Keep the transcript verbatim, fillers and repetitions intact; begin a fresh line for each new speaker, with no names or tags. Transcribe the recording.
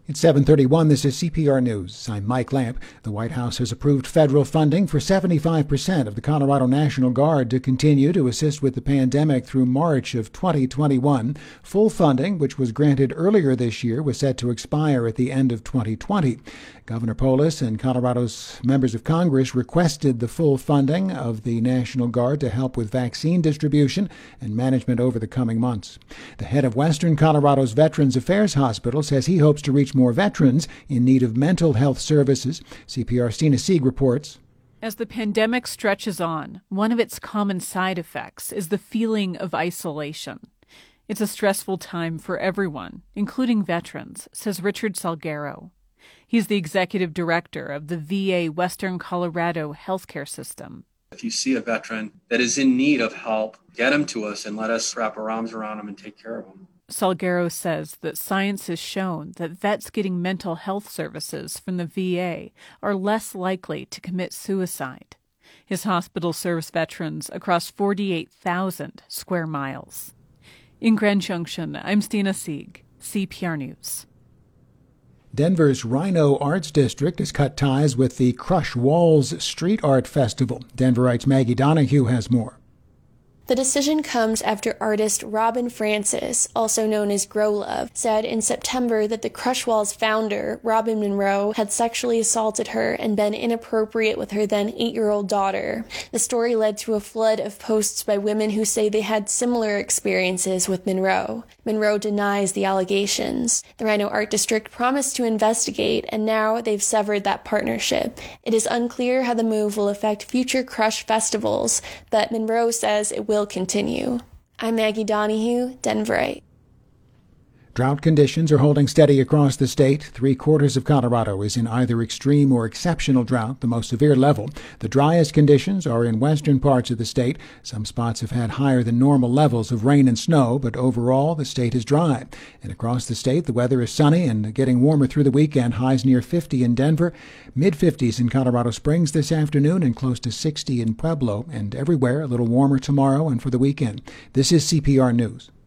It's seven thirty-one. This is C P R News. I'm Mike Lamp. The White House has approved federal funding for seventy-five percent of the Colorado National Guard to continue to assist with the pandemic through March of twenty twenty-one. Full funding, which was granted earlier this year, was set to expire at the end of twenty twenty. Governor Polis and Colorado's members of Congress requested the full funding of the National Guard to help with vaccine distribution and management over the coming months. The head of Western Colorado's Veterans Affairs Hospital says he hopes to reach more veterans in need of mental health services. C P R's Tina Sieg reports.
As the pandemic stretches on, one of its common side effects is the feeling of isolation. It's a stressful time for everyone, including veterans, says Richard Salguero. He's the executive director of the V A Western Colorado healthcare system.
If you see a veteran that is in need of help, get him to us and let us wrap our arms around him and take care of him.
Salguero says that science has shown that vets getting mental health services from the V A are less likely to commit suicide. His hospital serves veterans across forty-eight thousand square miles. In Grand Junction, I'm Tina Sieg, C P R News.
Denver's Rhino Arts District has cut ties with the Crush Walls Street Art Festival. Denverite's Maggie Donahue has more.
The decision comes after artist Robin Francis, also known as Grow Love, said in September that the Crush Walls founder, Robin Monroe, had sexually assaulted her and been inappropriate with her then eight-year-old daughter. The story led to a flood of posts by women who say they had similar experiences with Monroe. Monroe denies the allegations. The Rhino Art District promised to investigate, and now they've severed that partnership. It is unclear how the move will affect future Crush festivals, but Monroe says it will continue. I'm Maggie Donahue, Denverite.
Drought conditions are holding steady across the state. Three quarters of Colorado is in either extreme or exceptional drought, the most severe level. The driest conditions are in western parts of the state. Some spots have had higher than normal levels of rain and snow, but overall the state is dry. And across the state, the weather is sunny and getting warmer through the weekend. Highs near fifty in Denver, mid-fifties in Colorado Springs this afternoon, and close to sixty in Pueblo. And everywhere a little warmer tomorrow and for the weekend. This is C P R News.